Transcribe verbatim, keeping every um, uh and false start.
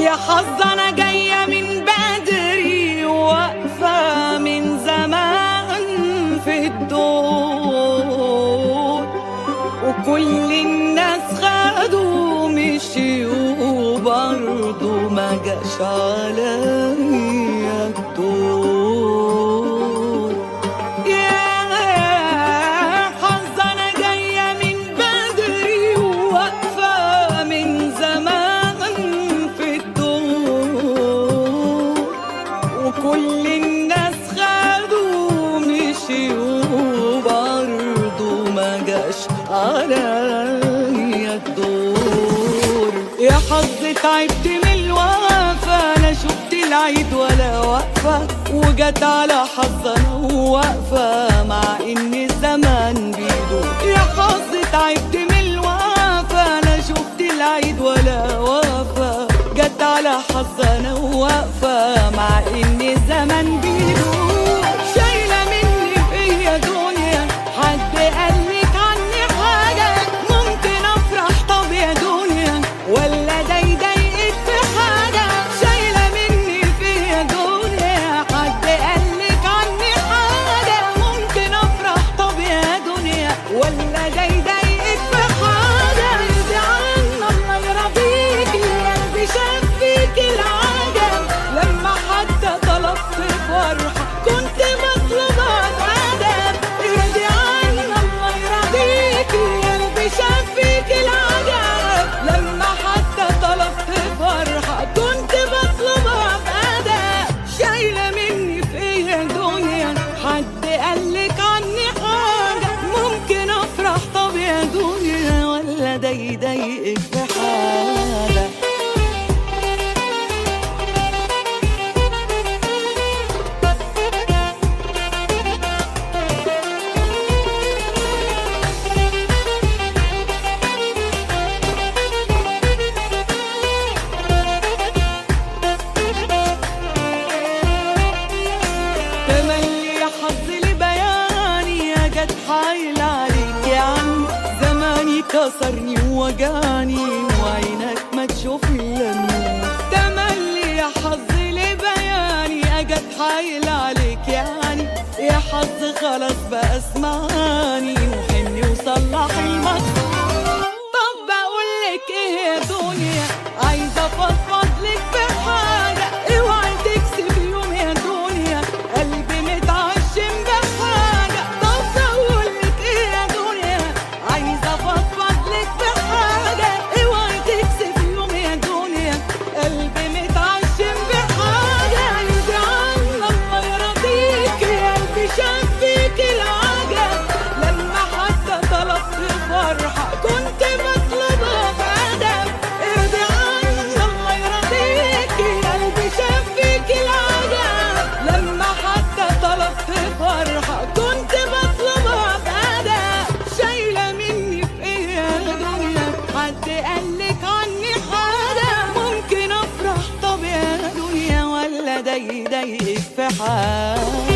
يا حظ انا جاية من بدري واقفة من زمان في الدور، وكل الناس خدوا مشيوا وبرضه ما جاش عليا الدور. يا حظ انا جاية من بدري واقفة من زمان في الدور، وكل الناس خدوا مشيوا وبرضه ما جاش عليا الدور. يا حظ تعبت من الوقفة، انا شفت العيد ولا واقفة، وجت على حظ انا واقفة مع ان الزمان بيدور. يا حظ تعبت من الوقفة، انا شفت العيد ولا واقفة، جت على حظ انا واقفة مع ان الزمان بيدور. شايلة مني فيا دنيا، حد قالك عني حاجة ممكن افرح؟ طب يا دنيا ولا ده يضايقك في حاجة؟ شايلة مني فيا دنيا، حد قالك عني حاجة ممكن افرح؟ طب يا دنيا ولا ده يضايقك في حاجة؟ يرضي عنا الله يرضيكي، قلبي شاف فيكي العجب، لما حتى طلبت فرحة كنت مطلوبة أدب. يرضي عنا الله يرضيكي، قلبي شاف فيكي العجب، لما حتى طلبت فرحة كنت مطلوبة بأدب. شايلة مني فيا دنيا، حد قالك عني حاجة ممكن أفرح؟ طب يا دنيا ولا ده يضايقك في حاجة؟ تملي يا حظ لبياني، يا جت حايل عليك يعني، زماني كسرني ووجعني وعينك ما تشوف الا النور. تملي يا حظ لبياني، يا جت حايل عليك يعني، يا حظ خلاص بقى اسمعني وحني وصلح المكسور. طب بقولك ايه يا دنيا، عايزة افضفض لك بحاجة، اوعي تكسب يوم يا دنيا قلبي متعشم بحاجة. طب بقولك ايه يا دنيا، عايزة افضفض لك بحاجة، اوعي تكسب يوم يا دنيا قلبي متعشم بحاجة. يرضي عنا الله يرضيكي، قلبي شاف فيكي العجب، لما حتى طلبت فرحة كنت مطلوبة بأدب. ارضي عنا الله يرضيكي، قلبي شاف فيكي العجب، لما حتى طلبت فرحة كنت مطلوبة بأدب. شايلة مني فيا دنيا، حد قالك عني حاجة ممكن افرح؟ طب يا دنيا ولا ده يضايقك في حاجة؟